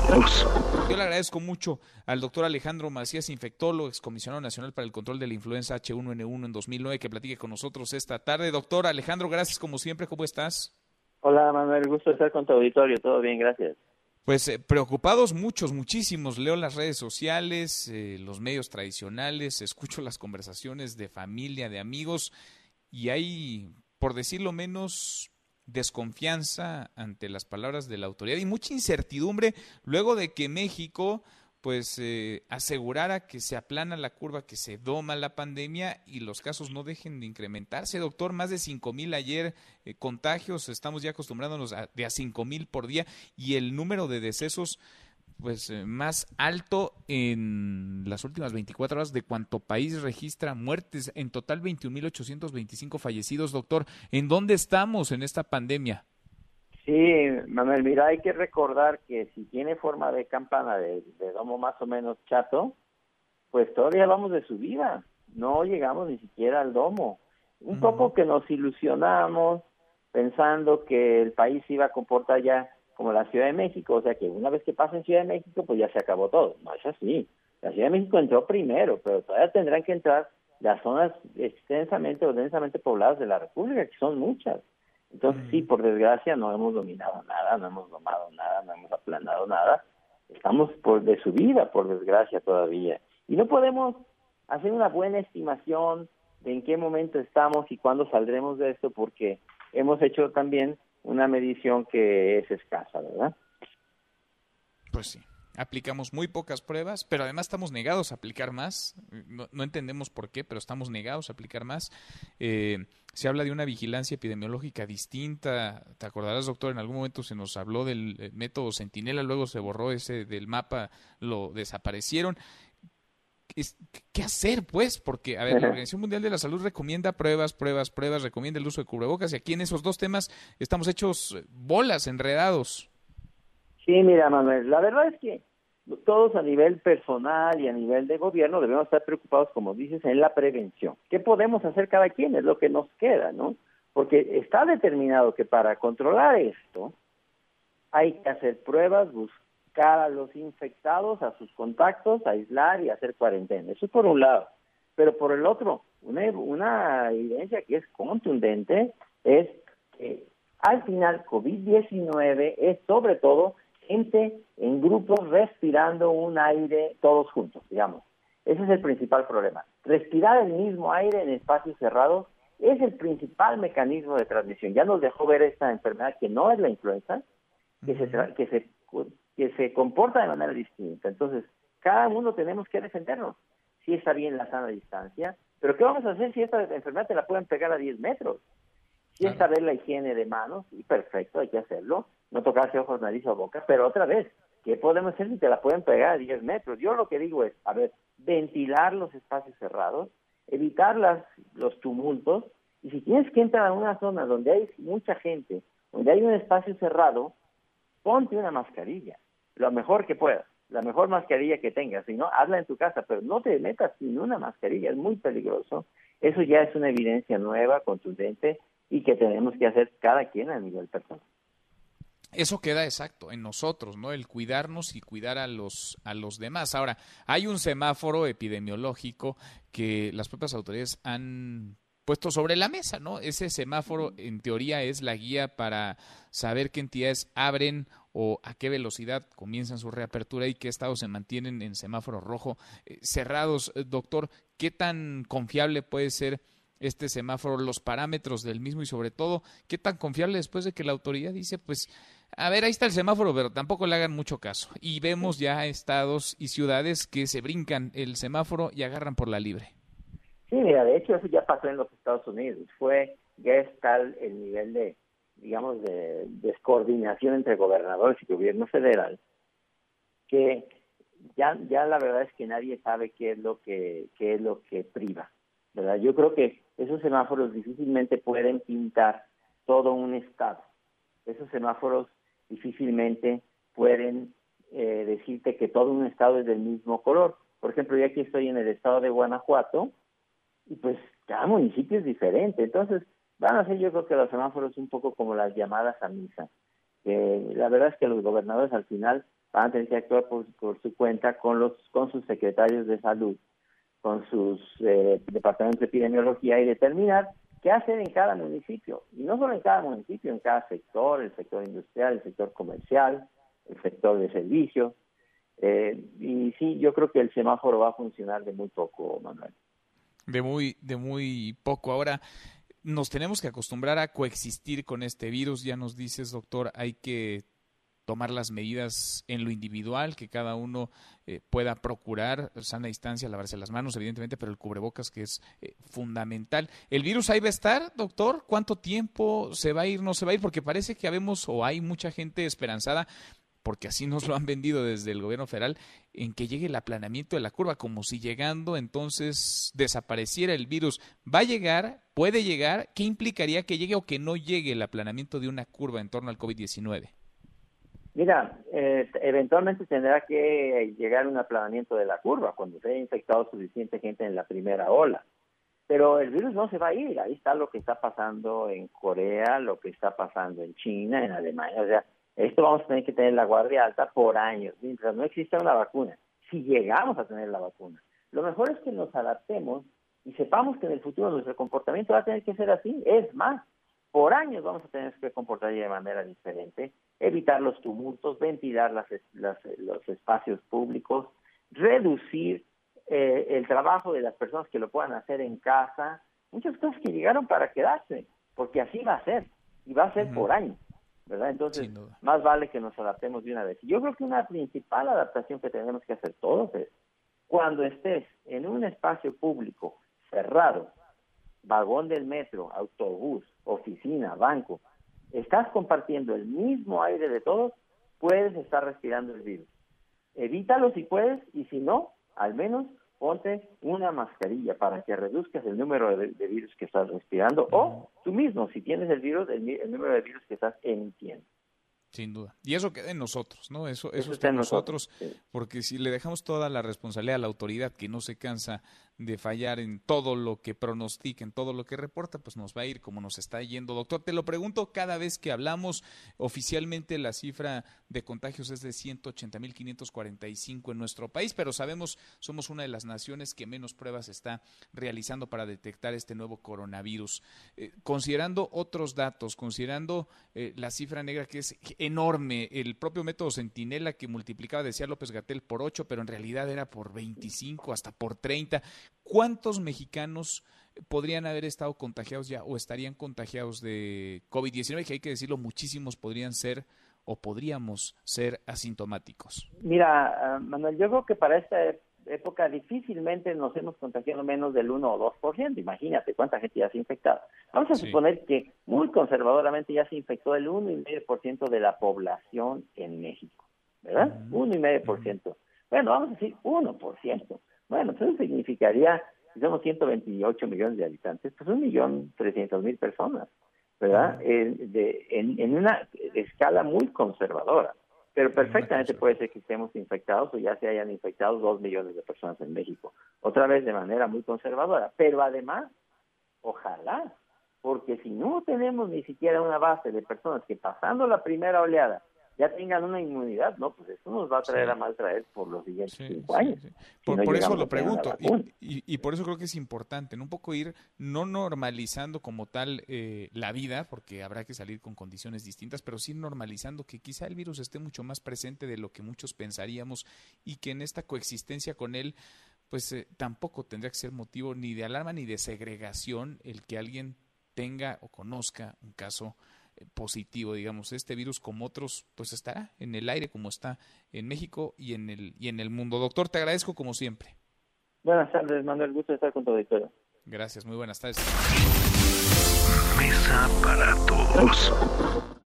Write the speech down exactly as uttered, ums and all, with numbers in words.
Yo le agradezco mucho al doctor Alejandro Macías, infectólogo, excomisionado nacional para el control de la influenza H uno N uno en dos mil nueve, que platique con nosotros esta tarde. Doctor Alejandro, gracias como siempre, ¿cómo estás? Hola Manuel, gusto estar con tu auditorio, todo bien, gracias. Pues eh, preocupados muchos, muchísimos. Leo las redes sociales, eh, los medios tradicionales, escucho las conversaciones de familia, de amigos, y hay, por decirlo menos, desconfianza ante las palabras de la autoridad y mucha incertidumbre luego de que México pues eh, asegurara que se aplana la curva, que se doma la pandemia y los casos no dejen de incrementarse. Doctor, más de cinco mil ayer eh, contagios, estamos ya acostumbrándonos a, de a cinco mil por día, y el número de decesos pues eh, más alto en las últimas veinticuatro horas de cuánto país registra muertes. En total veintiún mil ochocientos veinticinco fallecidos. Doctor, ¿en dónde estamos en esta pandemia? Sí, Manuel, mira, hay que recordar que si tiene forma de campana, de, de domo más o menos chato, pues todavía vamos de subida, no llegamos ni siquiera al domo. Un uh-huh. poco que nos ilusionamos pensando que el país se iba a comportar ya como la Ciudad de México, o sea que una vez que pasa en Ciudad de México, pues ya se acabó todo. No es así. La Ciudad de México entró primero, pero todavía tendrán que entrar las zonas extensamente o densamente pobladas de la República, que son muchas. Entonces, sí, por desgracia, no hemos dominado nada, no hemos domado nada, no hemos aplanado nada. Estamos por de subida, por desgracia, todavía. Y no podemos hacer una buena estimación de en qué momento estamos y cuándo saldremos de esto, porque hemos hecho también una medición que es escasa, ¿verdad? Pues sí. Aplicamos muy pocas pruebas, pero además estamos negados a aplicar más. No, no entendemos por qué, pero estamos negados a aplicar más. Eh, se habla de una vigilancia epidemiológica distinta. Te acordarás, doctor, en algún momento se nos habló del método Centinela, luego se borró ese del mapa, lo desaparecieron. ¿Qué hacer, pues? Porque, a ver, la Organización Mundial de la Salud recomienda pruebas, pruebas, pruebas, recomienda el uso de cubrebocas, y aquí en esos dos temas estamos hechos bolas, enredados. Sí, mira, Manuel, la verdad es que todos a nivel personal y a nivel de gobierno debemos estar preocupados, como dices, en la prevención. ¿Qué podemos hacer cada quien? Es lo que nos queda, ¿no? Porque está determinado que para controlar esto hay que hacer pruebas, buscar a los infectados, a sus contactos, aislar y hacer cuarentena. Eso por un lado. Pero por el otro, una, una evidencia que es contundente es que al final COVID diecinueve es sobre todo gente en grupos respirando un aire todos juntos, digamos. Ese es el principal problema. Respirar el mismo aire en espacios cerrados es el principal mecanismo de transmisión. Ya nos dejó ver esta enfermedad que no es la influenza, que se, tra- que se, que se comporta de manera distinta. Entonces, cada uno tenemos que defendernos. Sí está bien la sana distancia, pero ¿qué vamos a hacer si esta enfermedad te la pueden pegar a diez metros? Sí claro. Está ver la higiene de manos, y perfecto, hay que hacerlo. No tocarse ojos, nariz o boca, pero otra vez, ¿qué podemos hacer si te la pueden pegar a diez metros? Yo lo que digo es, a ver, ventilar los espacios cerrados, evitar las, los tumultos, y si tienes que entrar a una zona donde hay mucha gente, donde hay un espacio cerrado, ponte una mascarilla, lo mejor que puedas, la mejor mascarilla que tengas, si no, hazla en tu casa, pero no te metas sin una mascarilla, es muy peligroso. Eso ya es una evidencia nueva, contundente, y que tenemos que hacer cada quien a nivel personal. Eso queda exacto en nosotros, ¿no? El cuidarnos y cuidar a los a los demás. Ahora, hay un semáforo epidemiológico que las propias autoridades han puesto sobre la mesa, ¿no? Ese semáforo, en teoría, es la guía para saber qué entidades abren o a qué velocidad comienzan su reapertura y qué estados se mantienen en semáforo rojo eh, cerrados. Eh, doctor, ¿qué tan confiable puede ser este semáforo, los parámetros del mismo y sobre todo, qué tan confiable después de que la autoridad dice, pues, a ver, ahí está el semáforo, pero tampoco le hagan mucho caso? Y vemos ya estados y ciudades que se brincan el semáforo y agarran por la libre. Sí, mira, de hecho eso ya pasó en los Estados Unidos. Fue ya es tal el nivel de, digamos, de descoordinación entre gobernadores y gobierno federal que ya ya la verdad es que nadie sabe qué es lo que qué es lo que priva, ¿verdad? Yo creo que esos semáforos difícilmente pueden pintar todo un estado. Esos semáforos difícilmente pueden eh, decirte que todo un estado es del mismo color. Por ejemplo, yo aquí estoy en el estado de Guanajuato y pues cada municipio es diferente. Entonces van a ser, yo creo que los semáforos un poco como las llamadas a misa. Que la verdad es que los gobernadores al final van a tener que actuar por, por su cuenta con los con sus secretarios de salud, con sus eh, departamentos de epidemiología y determinar qué hacer en cada municipio. Y no solo en cada municipio, en cada sector, el sector industrial, el sector comercial, el sector de servicios. Eh, y sí, yo creo que el semáforo va a funcionar de muy poco, Manuel. De muy, de muy poco. Ahora, nos tenemos que acostumbrar a coexistir con este virus. Ya nos dices, doctor, hay que tomar las medidas en lo individual, que cada uno eh, pueda procurar sana distancia, lavarse las manos, evidentemente, pero el cubrebocas que es eh, fundamental. ¿El virus ahí va a estar, doctor? ¿Cuánto tiempo se va a ir, no se va a ir? Porque parece que habemos o hay mucha gente esperanzada, porque así nos lo han vendido desde el gobierno federal, en que llegue el aplanamiento de la curva, como si llegando entonces desapareciera el virus. ¿Va a llegar? ¿Puede llegar? ¿Qué implicaría que llegue o que no llegue el aplanamiento de una curva en torno al COVID diecinueve? Mira, eh, eventualmente tendrá que llegar un aplanamiento de la curva cuando se haya infectado suficiente gente en la primera ola. Pero el virus no se va a ir. Ahí está lo que está pasando en Corea, lo que está pasando en China, en Alemania. O sea, esto vamos a tener que tener la guardia alta por años, mientras no exista una vacuna. Si llegamos a tener la vacuna, lo mejor es que nos adaptemos y sepamos que en el futuro nuestro comportamiento va a tener que ser así. Es más, por años vamos a tener que comportar de manera diferente, evitar los tumultos, ventilar las, las, los espacios públicos, reducir eh, el trabajo de las personas que lo puedan hacer en casa, muchas cosas que llegaron para quedarse, porque así va a ser, y va a ser uh-huh. por años, ¿verdad? Entonces, más vale que nos adaptemos de una vez. Yo creo que una principal adaptación que tenemos que hacer todos es, cuando estés en un espacio público cerrado, vagón del metro, autobús, oficina, banco, estás compartiendo el mismo aire de todos, puedes estar respirando el virus. Evítalo si puedes, y si no, al menos ponte una mascarilla para que reduzcas el número de, de virus que estás respirando, uh-huh. o tú mismo, si tienes el virus, el, el número de virus que estás emitiendo. Sin duda. Y eso queda en nosotros, ¿no? Eso, eso, eso está en nosotros, nosotros sí. Porque si le dejamos toda la responsabilidad a la autoridad, que no se cansa de fallar en todo lo que pronostica, en todo lo que reporta, pues nos va a ir como nos está yendo. Doctor, te lo pregunto cada vez que hablamos. Oficialmente la cifra de contagios es de ciento ochenta mil quinientos cuarenta y cinco en nuestro país, pero sabemos, somos una de las naciones que menos pruebas está realizando para detectar este nuevo coronavirus. Eh, considerando otros datos, considerando eh, la cifra negra que es enorme, el propio método Centinela que multiplicaba, decía López-Gatell, por ocho, pero en realidad era por veinticinco, hasta por treinta. ¿Cuántos mexicanos podrían haber estado contagiados ya o estarían contagiados de COVID diecinueve? Que hay que decirlo, muchísimos podrían ser o podríamos ser asintomáticos. Mira, uh, Manuel, yo creo que para esta época difícilmente nos hemos contagiado menos del uno o dos por ciento. Imagínate cuánta gente ya se ha infectado. Vamos a sí. suponer que muy conservadoramente ya se infectó el uno coma cinco por ciento de la población en México, ¿verdad? Uh-huh. uno coma cinco por ciento. Uh-huh. Bueno, vamos a decir uno por ciento. Bueno, eso significaría, si somos ciento veintiocho millones de habitantes, pues un millón trescientos mil personas, ¿verdad? Uh-huh. Eh, de, en, en una escala muy conservadora. Pero perfectamente puede ser que estemos infectados o ya se hayan infectado dos millones de personas en México. Otra vez de manera muy conservadora. Pero además, ojalá, porque si no tenemos ni siquiera una base de personas que pasando la primera oleada ya tengan una inmunidad, no, pues eso nos va a traer sí. a mal traer por los siguientes sí, cinco sí, años. Sí. Por, si no por eso lo pregunto, y, y, y por eso creo que es importante, ¿no? Un poco ir no normalizando como tal eh, la vida, porque habrá que salir con condiciones distintas, pero sí normalizando que quizá el virus esté mucho más presente de lo que muchos pensaríamos y que en esta coexistencia con él, pues eh, tampoco tendría que ser motivo ni de alarma ni de segregación el que alguien tenga o conozca un caso positivo, digamos. Este virus, como otros, pues estará en el aire como está en México y en el y en el mundo. Doctor, te agradezco como siempre. Buenas tardes, Manuel, gusto estar con tu auditorio. Gracias, muy buenas tardes. Mesa para todos.